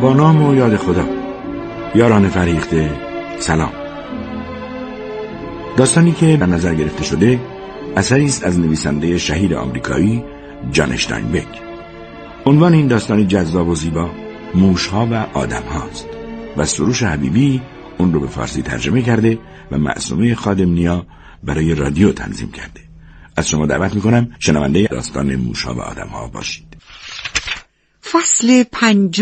با نام و یاد خدا. یاران فریخته سلام. داستانی که در نظر گرفته شده اثری است از نویسنده شهیر آمریکایی جان اشتاینبک. عنوان این داستانی جذاب و زیبا موشها و آدم هاست و سروش حبیبی اون رو به فارسی ترجمه کرده و معصومه خادمنیا برای رادیو تنظیم کرده. از شما دعوت میکنم شنونده داستان موشها و آدم ها باشید. فصل 5.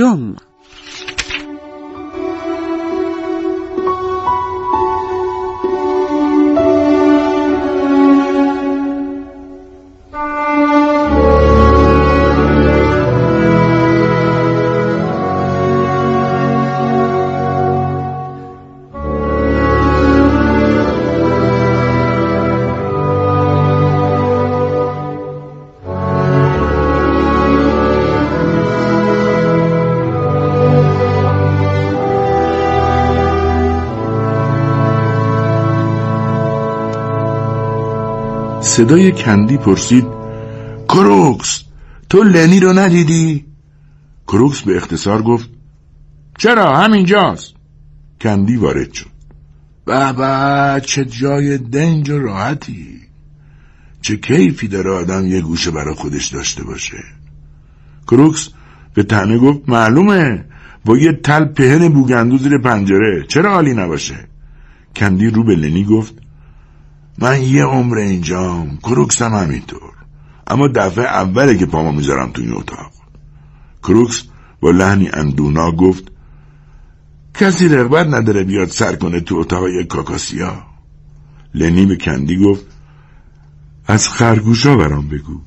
صدای کندی پرسید: کروکس، تو لنی رو ندیدی؟ کروکس به اختصار گفت: چرا، همینجاست. کندی وارد شد. به چه جای دنج و راحتی، چه کیفی داره آدم یه گوشه برای خودش داشته باشه. کروکس به طعنه گفت: معلومه، با یه تل پهن بوگندو زیر پنجره، چرا عالی نباشه؟ کندی رو به لنی گفت: من یه عمر اینجام، کروکس هم همینطور، اما دفعه اوله که پامو میذارم تو این اتاق. کروکس با لحنی اندونا گفت: کسی رغبت نداره بیاد سر کنه تو اتاق یک کاکاسیا؟ لنی به کندی گفت: از خرگوشا برام بگو.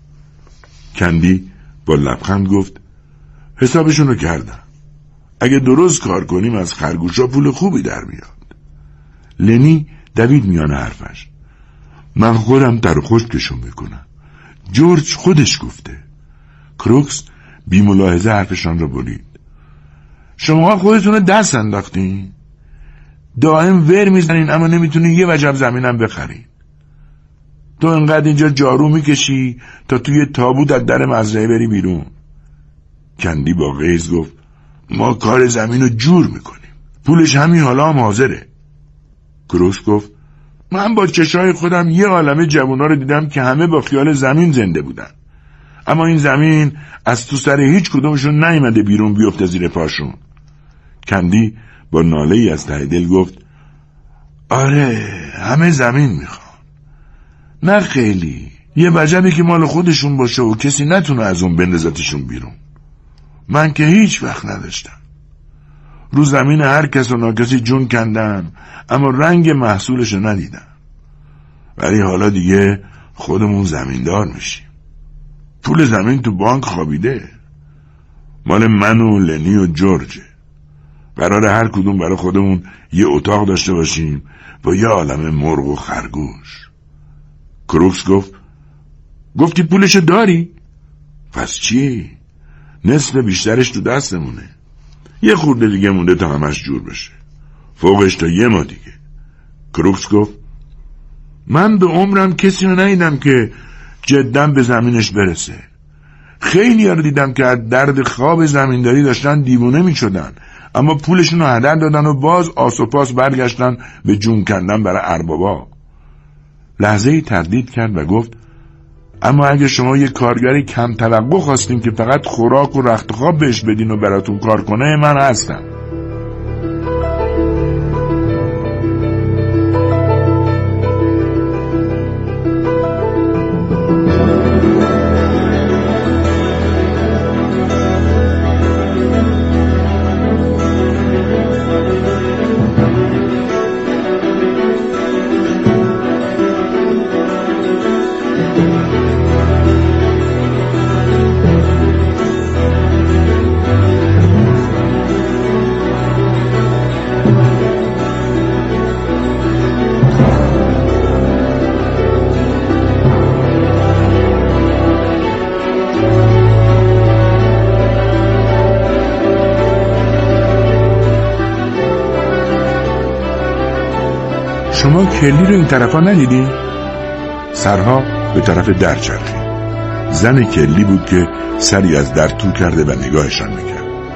کندی با لبخند گفت: حسابشون رو کردم، اگه درست کار کنیم از خرگوشا پول خوبی در میاد. لنی دوید میان حرفش: من خودم در خشکشون میکنم، جورج خودش گفته. کروکس بی ملاحظه حرفشان را برید: شما خودتون دست انداختین، دائم ور میزنین اما نمیتونین یه وجب زمینم بخرین. تو انقدر اینجا جارو میکشی تا توی تابوت از در مزرعه بری بیرون. کندی با غیظ گفت: ما کار زمین رو جور میکنیم، پولش همین حالا هم حاضره. کروکس گفت: من با چشای خودم یه عالمه جوونا رو دیدم که همه با خیال زمین زنده بودن، اما این زمین از تو سر هیچ کدومشون نیامده بیرون بیفته زیر پاشون. کندی با ناله‌ای از ته دل گفت: آره، همه زمین میخوان، نه خیلی، یه وجبی که مال خودشون باشه و کسی نتونه از اون بندازتشون بیرون. من که هیچ وقت نداشتم. رو زمین هر کس و ناکسی جون کندم، اما رنگ محصولشو ندیدم. ولی حالا دیگه خودمون زمیندار میشیم. پول زمین تو بانک خوابیده، مال من و لنی و جورجه. قراره هر کدوم برای خودمون یه اتاق داشته باشیم با یه عالمه مرغ و خرگوش. کروکس گفتی پولشو داری؟ پس چی؟ نصف بیشترش تو دستمونه. یه خورده دیگه مونده تا همش جور بشه، فوقش تا یه ماه دیگه. کروکس گفت: من به عمرم کسی رو ندیدم که جداً به زمینش برسه. خیلی ها رو دیدم که از درد خواب زمینداری داشتن دیوونه می شدن، اما پولشون رو هدر دادن و باز آس و پاس برگشتن به جون کندن برای اربابا. لحظه‌ای تردید کرد و گفت: اما اگه شما یه کارگری کم توقع خواستین که فقط خوراک و رخت خواب بهش بدین و براتون کار کنه، من هستم. شما کلی رو این طرفا ندیدی؟ سرها به طرف در چرخید. زن کلی بود که سری از در تو کرده و نگاهشان میکرد.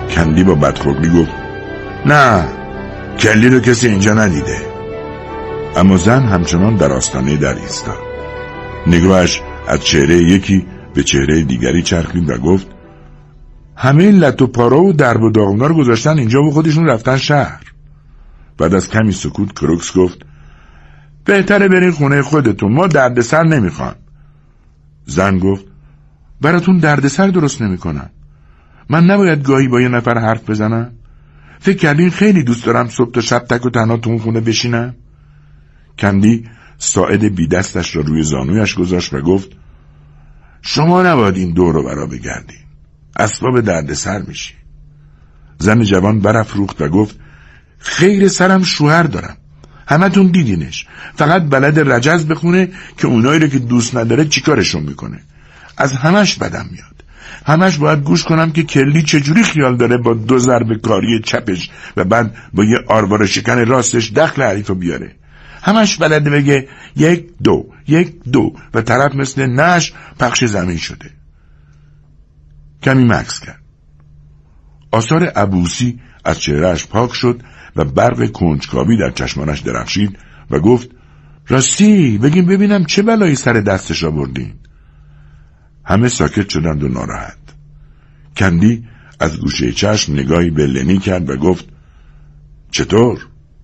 کندی با بدخلقی گفت نه، کلی رو کسی اینجا ندیده. اما زن همچنان در آستانه در ایستاد. نگاهش از چهره یکی به چهره دیگری چرخید و گفت همه لط و پارا و درب و داغونا رو گذاشتن اینجا و خودشون رفتن شهر. بعد از کمی سکوت کروکس گفت بهتره برین خونه خودتون، ما دردسر نمیخوان. زن گفت براتون دردسر درست نمیکنن. من نباید گاهی با یه نفر حرف بزنم؟ فکر کردین خیلی دوست دارم صبح تا شب تک و تنها تو اون خونه بشینم؟ کندی ساعد بی دستش را روی زانویش گذاشت و گفت شما نباید این دور رو برا بگردین، اسباب دردسر میشی. زن جوان برافروخت و گفت خیر سرم شوهر دارم، همتون دیدینش، فقط بلد رجز بخونه که اونایی رو که دوست نداره چیکارشون میکنه. از همش بدم میاد، همش باید گوش کنم که کلی چجوری خیال داره با 2 ضربه کاری چپش و بعد با یه آرواره شکن راستش دخل حریفو بیاره. همش بلده بگه 1 2 1 2 و طرف مثل نش پخش زمین شده. کمی مکث کرد. آثار عبوسی از چهرهش پاک شد و برق کنجکاوی در چشمانش درخشید و گفت راستی بگیم ببینم چه بلایی سر دستش آوردین. همه ساکت شدند و ناراحت. کندی از گوشه چشم نگاهی به لنی کرد و گفت چطور؟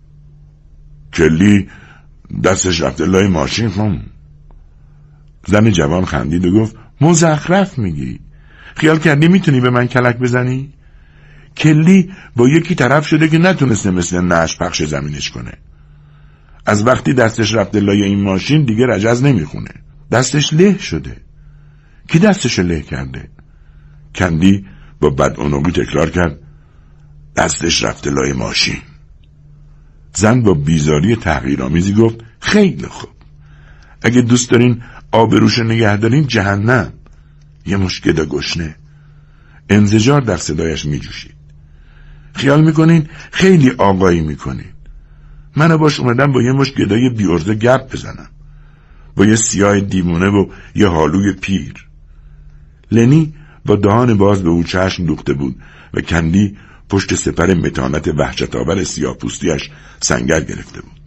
کلی دستش رفته لای ماشین خون. زن جوان خندید و گفت مزخرف میگی، خیال کردی میتونی به من کلک بزنی؟ کلی با یکی طرف شده که نتونسته مثل نش پخش زمینش کنه. از وقتی دستش رفته لای این ماشین دیگه رجز نمیخونه، دستش له شده. کی دستش له کرده؟ کندی با بدعنقی تکرار کرد دستش رفته لای ماشین. زن با بیزاری تحقیرآمیزی گفت خیلی خوب، اگه دوست دارین آبروش نگه دارین جهنم. یه مشت گدا گشنه. انزجار در صدایش می جوشید. خیال میکنین خیلی آقایی میکنین. منو باش اومدم با یه مشت گدای بیارزه گپ بزنم، با یه سیاه دیوونه و یه حالوی پیر. لنی با دهان باز به او چشم دوخته بود و کندی پشت سپر متانت وحشت‌آور سیاه‌پوستی‌اش سنگر گرفته بود.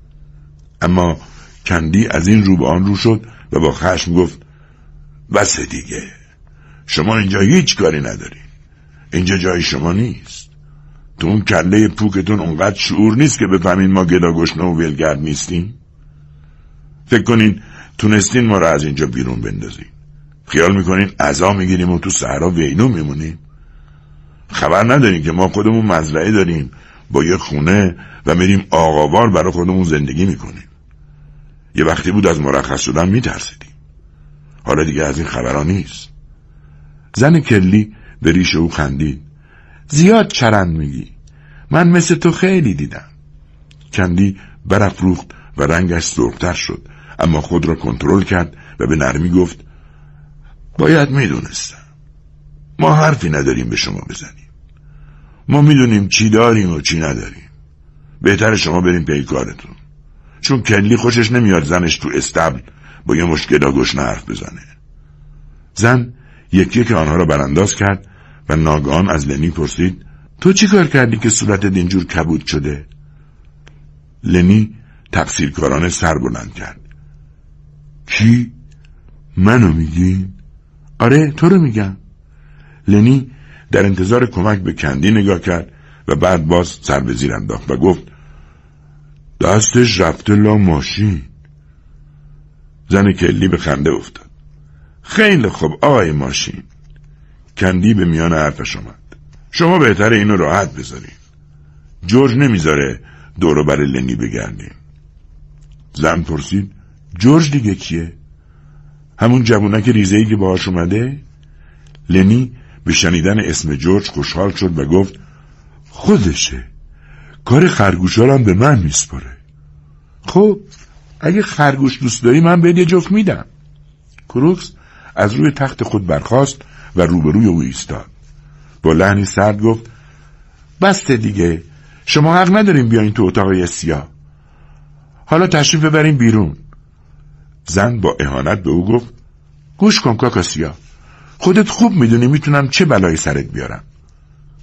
اما کندی از این رو به آن رو شد و با خشم گفت بس دیگه، شما اینجا هیچ کاری ندارین، اینجا جای شما نیست. تو اون کله پوکتون اونقدر شعور نیست که بفهمین ما گدا گشنه و ولگرد نیستیم؟ فکر کنین تونستین ما را از اینجا بیرون بندازین؟ خیال میکنین عزا میگیریم و تو صحرا وینو میمونیم؟ خبر ندارین که ما خودمون مزرعه داریم با یه خونه و میریم آقاوار برای خودمون زندگی میکنیم. یه وقتی بود از مرخص شدن میترسیدیم، حالا دیگه از این خبرها نیست. زن کلی به ریش او خندید. زیاد چرند میگی، من مثل تو خیلی دیدم. کندی برافروخت و رنگش سرخ‌تر شد، اما خود را کنترل کرد و به نرمی گفت باید میدونستم. ما حرفی نداریم به شما بزنیم. ما میدونیم چی داریم و چی نداریم. بهتره شما بریم پی کارتون، چون کلی خوشش نمیاد زنش تو استبل با یه مشت گدا گشنه حرف بزنه. زن یکی که آنها را برانداز کرد و ناگهان از لنی پرسید تو چی کار کردی که صورتت اینجور کبود شده؟ لنی تقصیرکارانه سر بلند کرد. کی؟ منو میگین؟ آره تو رو میگم. لنی در انتظار کمک به کندی نگاه کرد و بعد باز سر به زیر انداخت و گفت دستش رفته لا ماشین. زن کلی به خنده افتاد. خیلی خوب آقای ماشین. کندی به میان حرفش آمد. شما بهتره اینو راحت بذارین. جورج نمیذاره دورو بر لنی بگردیم. زن پرسید جورج دیگه کیه؟ همون جوونک ریزه‌ای که باهاش اومده؟ لنی به شنیدن اسم جورج خوشحال شد و گفت خودشه، کار خرگوشا هم به من میسپاره. خب اگه خرگوش دوست داری من بهت یه جفت میدم. کروکس از روی تخت خود برخاست و روبروی او ایستاد. با لحنی سرد گفت بسته دیگه، شما حق ندارین بیاین تو اتاق سیاه. حالا تشریف ببرین بیرون. زن با اهانت به او گفت گوش کن کاکا سیاه، خودت خوب میدونی میتونم چه بلایی سرت بیارم.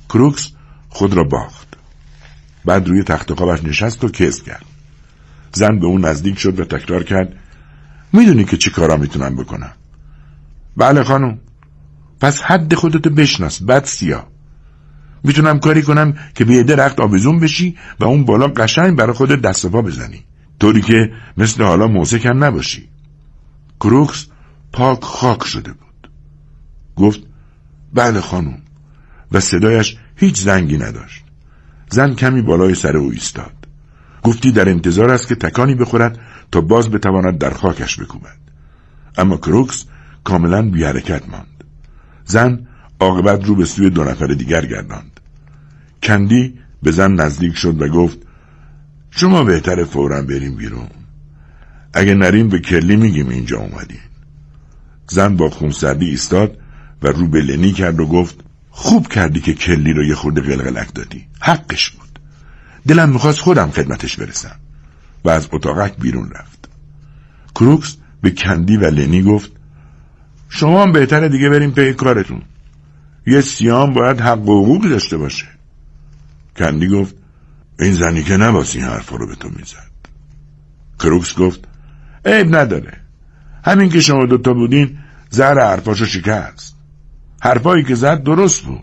کروکس خود را باخت. بعد روی تخت خوابش نشست و کز کرد. زن به اون نزدیک شد و تکرار کرد: میدونی که چی کارا میتونم بکنم؟ بله خانم. پس حد خودتو بشناس، بعد سیاه. میتونم کاری کنم که به یه درخت آویزون بشی و اون بالا قشنگ برای خودت دست و پا بزنی، طوری که مثل حالا موسیقی نباشی. کروکس پاک خاک شده بود. گفت: بله خانم، و صدایش هیچ زنگی نداشت. زن کمی بالای سر او ایستاد. گفتی در انتظار است که تکانی بخورد تا باز بتواند در خاکش بکوبد. اما کروکس کاملا بی حرکت ماند. زن عاقبت رو به سوی 2 نفر دیگر گرداند. کندی به زن نزدیک شد و گفت: شما بهتره فوراً بریم بیرون. اگه نریم به کلی میگیم اینجا اومدین. زن با خونسردی ایستاد و رو به لنی کرد و گفت: خوب کردی که کلی رو یه خورده قلقلک دادی. حقش بود. دلم میخواست خودم خدمتش برسم. و از اتاقک بیرون رفت. کروکس به کندی و لنی گفت: شما هم بهتره دیگه بریم پی کارتون. یه سیام باید حق و حقوقی داشته باشه. کندی گفت: این زنی که نباید این حرفا رو به تو میزد. کروکس گفت: عیب نداره. همین که شما 2 بودین زهر حرفاشو شکست. حرفایی که زد درست بود.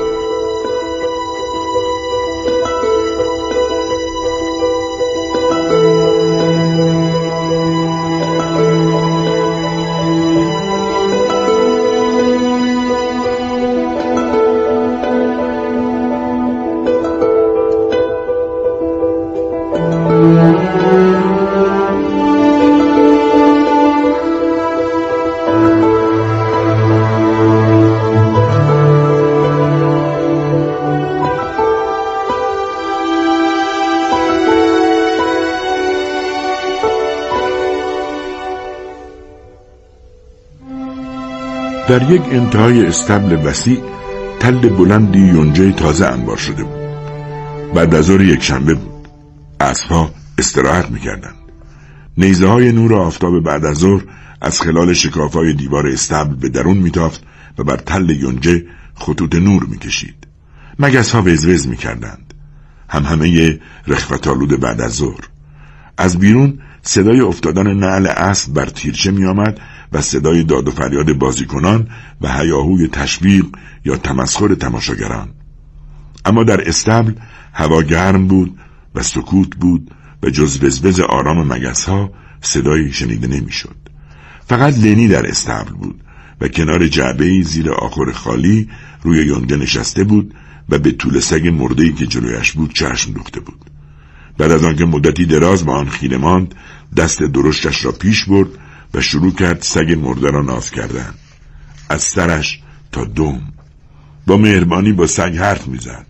در یک انتهای استبل وسیع تل بلندی یونجه تازه انبار شده بود. بعد از ظهر یکشنبه بود. اسب‌ها استراحت می‌کردند. نیزه‌های نور آفتاب بعد از ظهر از خلال شکاف‌های دیوار استبل به درون می‌تافت و بر تل یونجه خطوط نور می‌کشید. مگس‌ها وزوز می‌کردند. همهمه رخوت‌آلود بعد از ظهر. از بیرون صدای افتادن نعل اسب بر تیرچه می‌آمد و صدای داد و فریاد بازیکنان و هیاهوی تشویق یا تمسخر تماشاگران. اما در استبل هوا گرم بود و سکوت بود و جز وزوز آرام مگس‌ها صدایی شنیده نمی‌شد. فقط لنی در استبل بود و کنار جعبه‌ای زیر آخر خالی روی یونجه نشسته بود و به طول سگ مرده‌ای که جلویش بود چشم دوخته بود. بعد از آنکه مدتی دراز با آن خیره ماند، دست درشتش را پیش برد و شروع کرد سگ مرده را ناز کردن، از سرش تا دم. با مهربانی با سگ حرف میزد.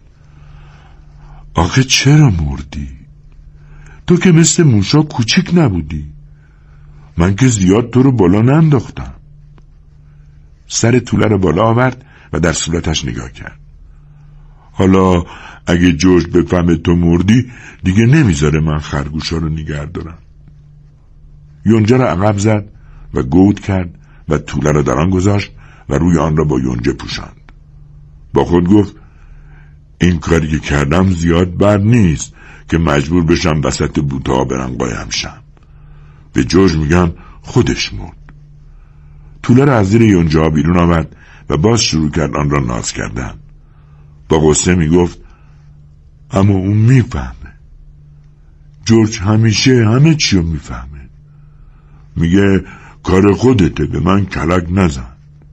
آخه چرا مردی؟ تو که مثل موشا کوچیک نبودی. من که زیاد تو رو بالا ننداختم. سر توله را بالا آورد و در صورتش نگاه کرد. حالا اگه جورج بفهمه تو مردی دیگه نمیذاره من خرگوشا رو نگه دارم. یونجه را عقب زد و گود کرد و توله را در آن گذاشت و روی آن را با یونجه پوشاند. با خود گفت: این کاری که کردم زیاد بد نیست که مجبور بشم وسط بوتها برم قایم شم. به جورج میگم خودش مرد. توله را از زیر یونجه ها بیرون آورد و باز شروع کرد آن را ناز کردن. با غصه میگفت: اما اون میفهمه. جورج همیشه همه چی رو میفهمه. میگه کار خودته، به من کلک نزن.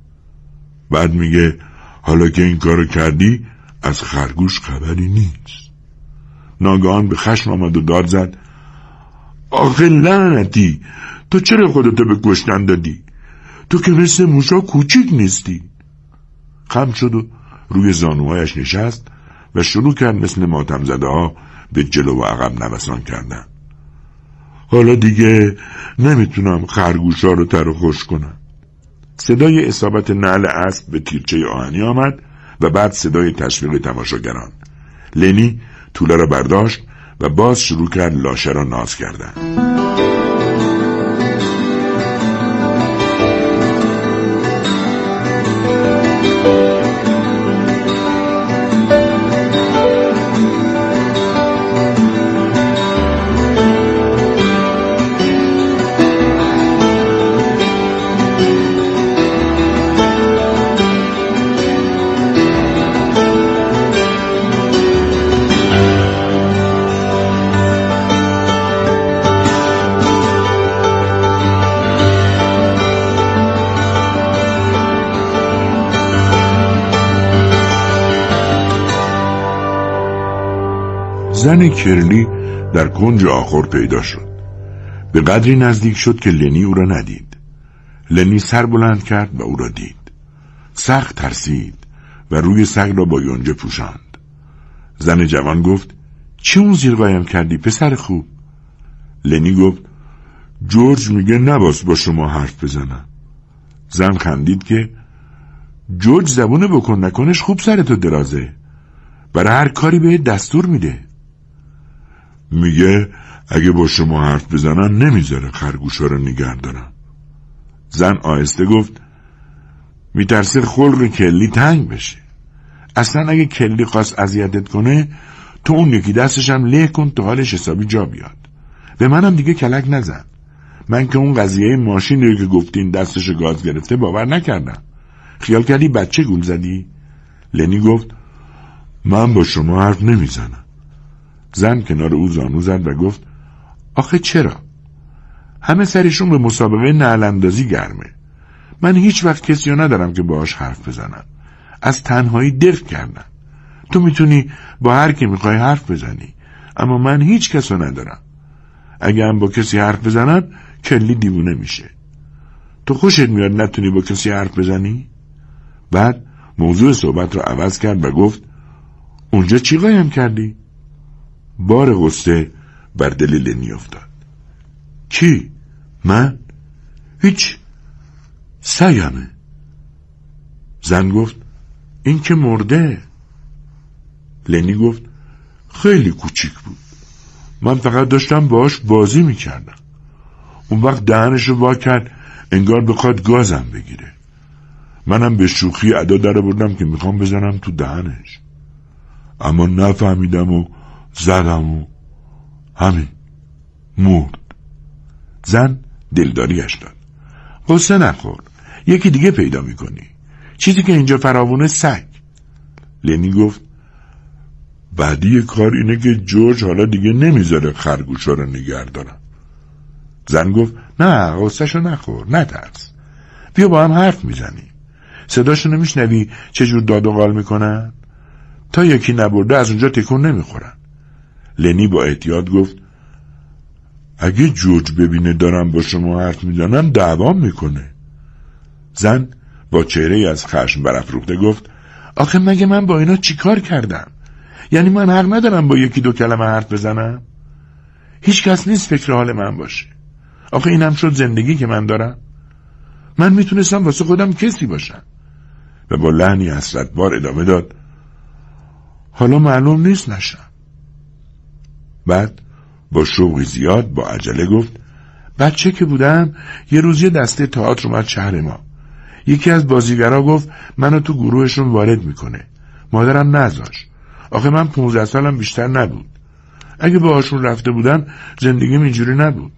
بعد میگه حالا که این کارو کردی از خرگوش خبری نیست. ناگهان به خشم آمد و داد زد: آخه لعنتی، تو چرا خودتو به کشتن دادی؟ تو که مثل موشا کوچیک نیستی. خم شد و روی زانوهایش نشست و شروع کرد مثل ماتم زده ها به جلو و عقب نوسان کردن. حالا دیگه نمیتونم خرگوشا رو تر و خوش کنم. صدای اصابت نعل اسب به تیرچه آهنی آمد و بعد صدای تشویق تماشاگران. لنی توله را برداشت و باز شروع کرد لاشه را ناز کردن. زن کرلی در کنج آخر پیدا شد. به قدری نزدیک شد که لنی او را ندید. لنی سر بلند کرد و او را دید. سخت ترسید و روی سگ را با یونجه پوشاند. زن جوان گفت: چی اون زیر قایم کردی پسر خوب؟ لنی گفت: جورج میگه نباس با شما حرف بزنم. زن خندید که جورج زبونه بکن نکنش خوب سرتو درازه، برای هر کاری به دستور میده. میگه اگه با شما حرف بزنن نمیذاره خرگوشا رو نگه دارم. زن آهسته گفت: میترسه خلق کلی تنگ بشه. اصلا اگه کلی خواست اذیتت کنه تو اون یکی دستش هم له کن تا حالش حسابی جا بیاد. به منم دیگه کلک نزن. من که اون قضیه ماشین رو که گفتین دستش گاز گرفته باور نکردم. خیال کردی بچه گول زدی؟ لنی گفت: من با شما حرف نمیزنم. زن کنار او زانو زد و گفت: آخه چرا؟ همه سرشون به مسابقه نعل اندازی گرمه. من هیچ وقت کسی رو ندارم که باهاش حرف بزنم. از تنهایی دق کردم. تو میتونی با هر کی میخوای حرف بزنی، اما من هیچ کس رو ندارم. اگه هم با کسی حرف بزنم کلی دیوونه میشه. تو خوشت میاد نتونی با کسی حرف بزنی؟ بعد موضوع صحبت رو عوض کرد و گفت: اونجا چی قایم کردی؟ بار غصه بر دل لنی افتاد. کی؟ من؟ هیچ، سگمه. زن گفت: این که مرده. لنی گفت: خیلی کوچیک بود. من فقط داشتم باهاش بازی میکردم. اون وقت دهنشو وا کرد انگار بخواد گازم بگیره. منم به شوخی ادا در بردم که میخوام بزنم تو دهنش، اما نفهمیدم و زدم و همین مرد. زن دلداریش داد: قصه نخور، یکی دیگه پیدا میکنی. چیزی که اینجا فراوونه سگ. لنی گفت: بعدی کار اینه که جورج حالا دیگه نمیذاره خرگوشا رو نگه دارم. زن گفت: نه قصهشو نخور، نترس. بیا با هم حرف میزنی. صداشو نمیشنوی چجور داد و قال میکنن؟ تا یکی نبرده از اونجا تکون نمیخورن. لنی با احتیاط گفت: اگه جورج ببینه دارم با شما حرف میزنم دعوام میکنه. زن با چهره از خشم برافروخته گفت: آخه مگه من با اینا چی کار کردم؟ یعنی من حق ندارم با یکی دو کلمه حرف بزنم؟ هیچ کس نیست فکر حال من باشه. آخه اینم شد زندگی که من دارم. من میتونستم واسه خودم کسی باشم. و با لحنی حسرتبار ادامه داد: حالا معلوم نیست نشم. بعد با شوقی زیاد با عجله گفت: بچه که بودم یه روز یه دسته تئاتر اومد شهر ما. یکی از بازیگرا گفت منو تو گروهشون وارد میکنه. مادرم نذاشت. آخه من 15 سالم بیشتر نبود. اگه باهاشون رفته بودم زندگیم اینجوری نبود.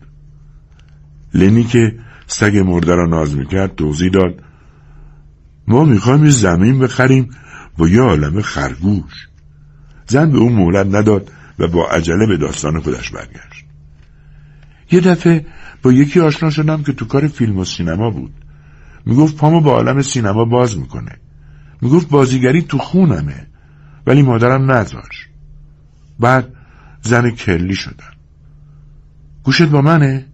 لنی که سگ مرده را ناز میکرد توضیح داد: ما میخوایم یه زمین بخریم با یه عالمه خرگوش. زن به اون مهلت نداد و با عجله به داستان خودش برگشت. یه دفعه با یکی آشنا شدم که تو کار فیلم و سینما بود. میگفت پامو با عالم سینما باز میکنه. میگفت بازیگری تو خونمه، ولی مادرم نذاشت. بعد زن کلی شدم. گوشت با منه؟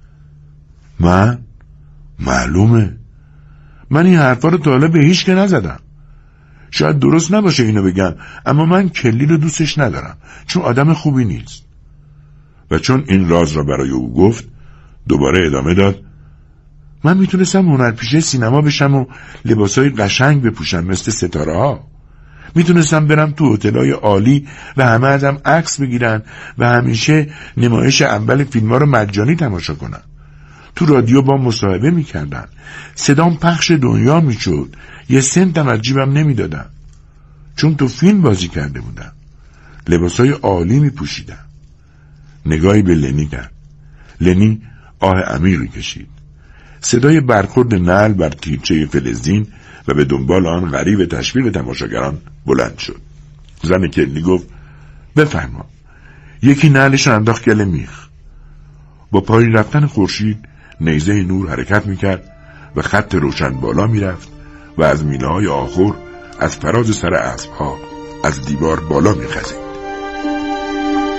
من؟ معلومه. من این حرفا رو تا حالا به هیچ که نزدم. شاید درست نباشه اینو بگم، اما من کلی رو دوستش ندارم چون آدم خوبی نیست. و چون این راز را برای او گفت دوباره ادامه داد: من میتونستم هنرپیشه سینما بشم و لباسای قشنگ بپوشم مثل ستاره ها. میتونستم برم تو هتل‌های عالی و همه ازم عکس بگیرن و همیشه نمایش اول فیلم‌ها رو مجانی تماشا کنم. تو رادیو با مصاحبه میکردن. صدام پخش دنیا میشد. یه سنتم از جیبم نمیدادم. چون تو فیلم بازی کرده بودم. لباسای عالی میپوشیدم. نگاهی به لنی کرد. لنی آه عمیقی کشید. صدای برخورد نعل بر تیرچه فلزین و به دنبال آن غریو تشویق تماشاگران بلند شد. زن کلی گفت: بفرما. یکی نعلش انداخت گل میخ. با پایین رفتن خورشید نیزه نور حرکت میکرد و خط روشن بالا میرفت و از میله‌های آخر از فراز سر اسب‌ها از دیوار بالا میخزید.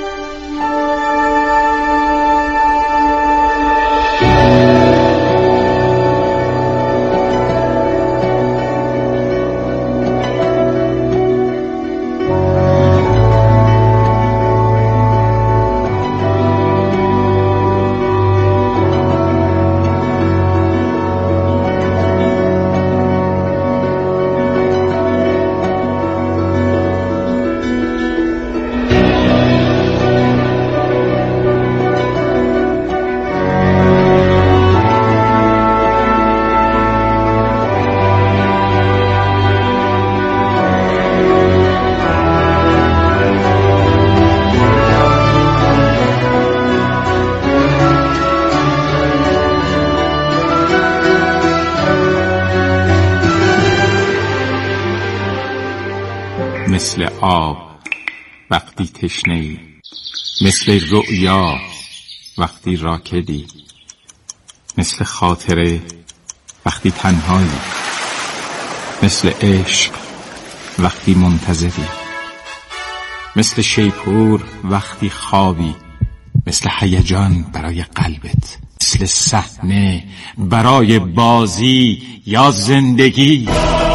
مثل آب وقتی تشنه‌ای، مثل رؤیا وقتی راکدی، مثل خاطره وقتی تنهایی، مثل عشق وقتی منتظری، مثل شیپور وقتی خوابی، مثل هیجان برای قلبت، مثل صحنه برای بازی یا زندگی.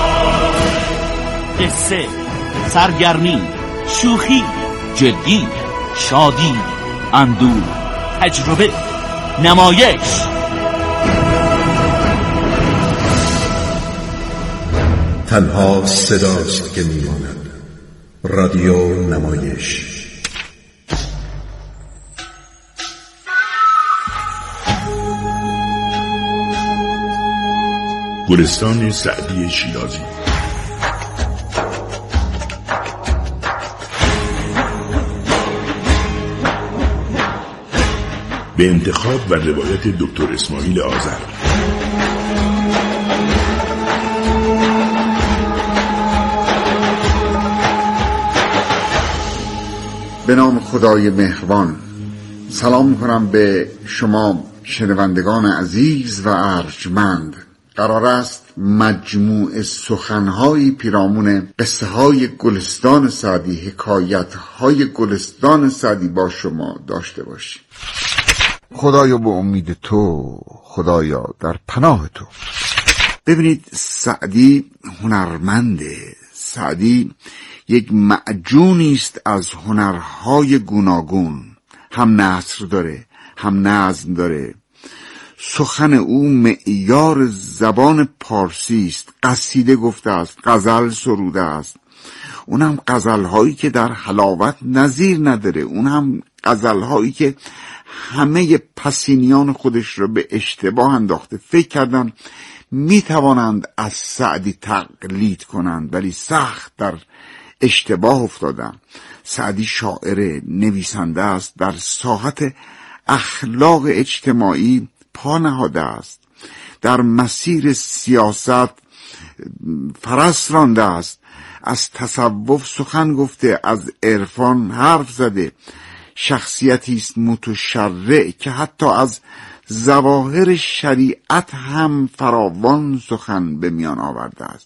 قصه، سرگرمی، شوخی، جدی، شادی، اندوه، تجربه، نمایش. تنها صداست که میماند. رادیو نمایش. گلستان سعدی شیرازی. به انتخاب و روایت دکتر اسماعیل آذر. به نام خدای مهربان. سلام می‌کنم به شما شنوندگان عزیز و ارجمند. قرار است مجموع سخن‌های پیرامون قصه های گلستان سعدی، حکایت های گلستان سعدی با شما داشته باشیم. خدایا به امید تو، خدایا در پناه تو. ببینید، سعدی هنرمنده. سعدی یک معجونی است از هنرهای گوناگون. هم نثر داره، هم نظم داره. سخن او معیار زبان پارسی است. قصیده گفته است، غزل سروده است. اونم غزل‌هایی که در حلاوت نظیر نداره. اونم غزل‌هایی که همه پسینیان خودش رو به اشتباه انداخته. فکر کردن میتوانند از سعدی تقلید کنند، ولی سخت در اشتباه افتادن. سعدی شاعر، نویسنده است، در ساحت اخلاق اجتماعی پا نهاده است، در مسیر سیاست فرس رانده است، از تصوف سخن گفته، از عرفان حرف زده. شخصیتی است متشرع که حتی از ظواهر شریعت هم فراوان سخن به میان آورده است.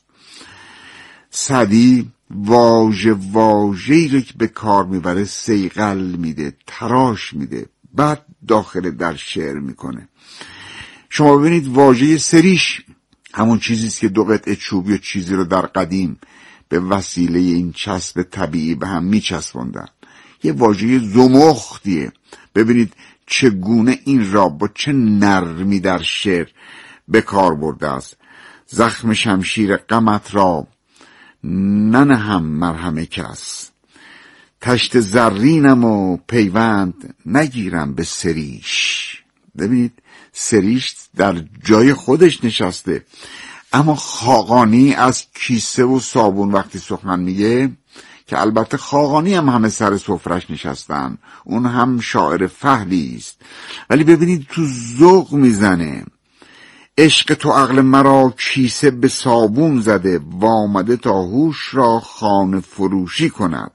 سعدی واژه‌ای رو که به کار میبره صیقل میده، تراش میده، بعد داخل در شعر میکنه. شما ببینید واژه سریش همون چیزیست که دو قطعه چوب یا چیزی رو در قدیم به وسیله این چسب طبیعی به هم میچسبوندن. یه واژه زمختیه. ببینید چگونه این را با چه نرمی در شعر به کار برده است. زخم شمشیر غمت را ننهم مرهم کس، تشت زرینم و پیوند نگیرم به سریش. ببینید سریش در جای خودش نشسته، اما خاقانی از کیسه و صابون وقتی سخن میگه، که البته خاقانی هم همه سر سفرش نشستن، اون هم شاعر فحلی است، ولی ببینید تو ذوق میزنه. عشق تو عقل مرا کیسه به صابون زده، وامده تا هوش را خانه فروشی کند.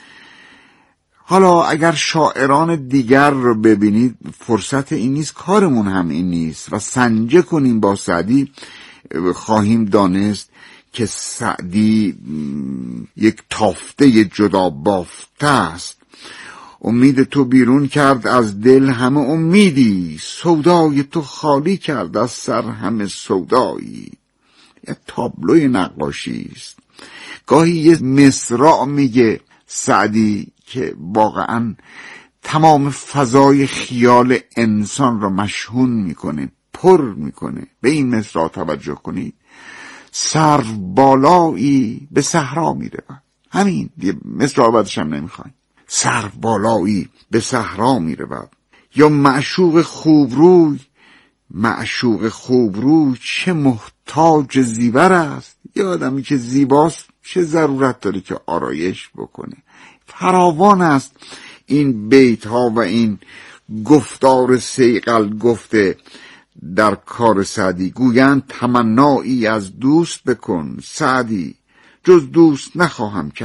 حالا اگر شاعران دیگر رو ببینید فرصت این نیست، کارمون هم این نیست و سنجه کنیم با سعدی، خواهیم دانست که سعدی یک تافته جدا بافته است. امید تو بیرون کرد از دل همه امیدی، سودای تو خالی کرد از سر همه سودایی. یه تابلوی نقاشی است. گاهی یه مصرع میگه سعدی که واقعا تمام فضای خیال انسان را مشحون میکنه، پر میکنه. به این مصرع توجه کنید. سرو بالایی به صحرا میره. همین یه مصرع بعدش هم نمیخوایم. سرو بالایی به صحرا میره. یا معشوق خوبروی چه محتاج زیور است. یه آدمی که زیباست چه ضرورت داره که آرایش بکنه. فراوان است این بیت ها و این گفتار صیقل گفته در کار سعدی. گویند تمنایی از دوست بکن سعدی، جز دوست نخواهم کرد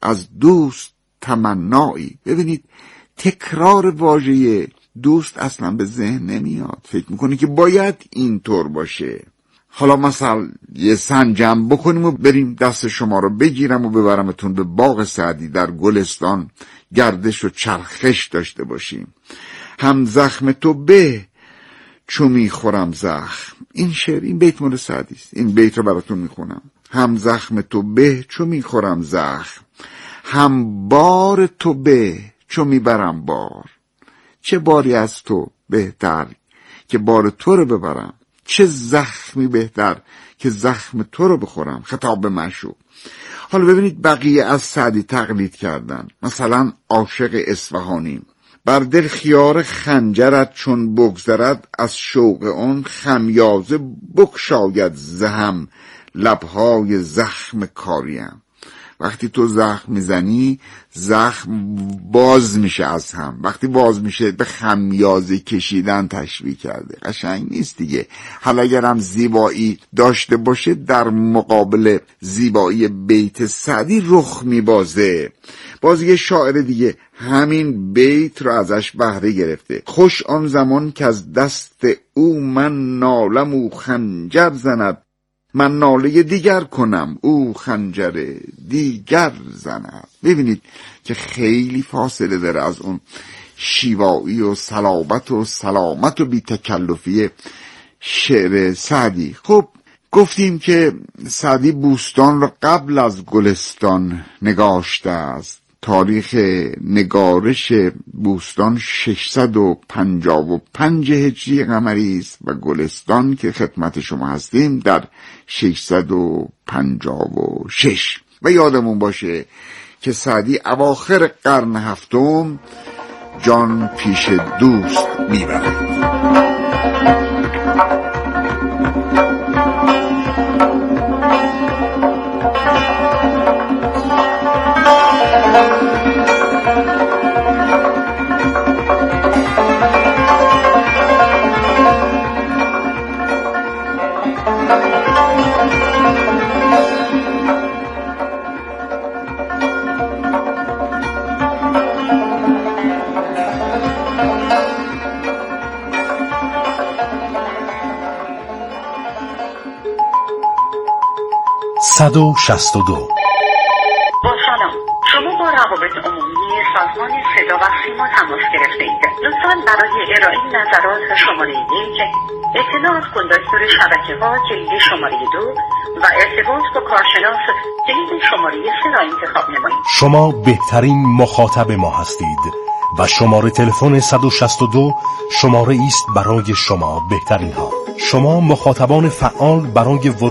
از دوست تمنایی. ببینید تکرار واژه دوست اصلا به ذهن نمیاد، فکر میکنی که باید اینطور باشه. حالا مثلا یه سنجم بکنیم و بریم دست شما رو بگیرم و ببرمتون به باغ سعدی در گلستان گردش و چرخش داشته باشیم. هم زخم تو به چو میخورم زخم. این شعر، این بیت مال سعدی است. این بیت رو براتون میخونم. هم زخم تو به چو میخورم زخم، هم بار تو به چو میبرم بار. چه باری از تو بهتر که بار تو رو ببرم، چه زخمی بهتر که زخم تو رو بخورم. خطاب به معشوق. حالا ببینید بقیه از سعدی تقلید کردن. مثلا عاشق اصفهانی: بر دل خیار خنجرت چون بگذرد، از شوق اون خمیازه بکشاید زهم، لبهای زخم کاریم. وقتی تو زخم میزنی زخم باز میشه از هم، وقتی باز میشه به خمیازه کشیدن تشبیه کرده. قشنگ نیست دیگه. حالا اگرم زیبایی داشته باشه در مقابل زیبایی بیت سعدی رخ میبازه. باز یه شاعر دیگه همین بیت رو ازش بهره گرفته: خوش آن زمان که از دست او من نالم او خنجر زند، من ناله دیگر کنم او خنجر دیگر زند. ببینید که خیلی فاصله داره از اون شیوایی و صلابت و سلامت و بی تکلفی شعر سعدی. خب گفتیم که سعدی بوستان را قبل از گلستان نگاشته است. تاریخ نگارش بوستان 655 هجری قمری است و گلستان که خدمت شما هستیم در 656. و یادمون باشه که سعدی اواخر قرن هفتم جان پیش دوست میبرد. با سلام، شما با روابط عمومی سازمان صدا و سیما تماس گرفته اید. لطفاً برای ارائه نظرات شماره 1، اطلاعات کندکتور شبکه‌ها جلد شماره 2 و ارتباط با کارشناس جلد شماره 3 را انتخاب نمایید. شما بهترین مخاطب ما هستید و شماره تلفن 162 شماره است برای شما بهترین ها. شما مخاطبان فعال برای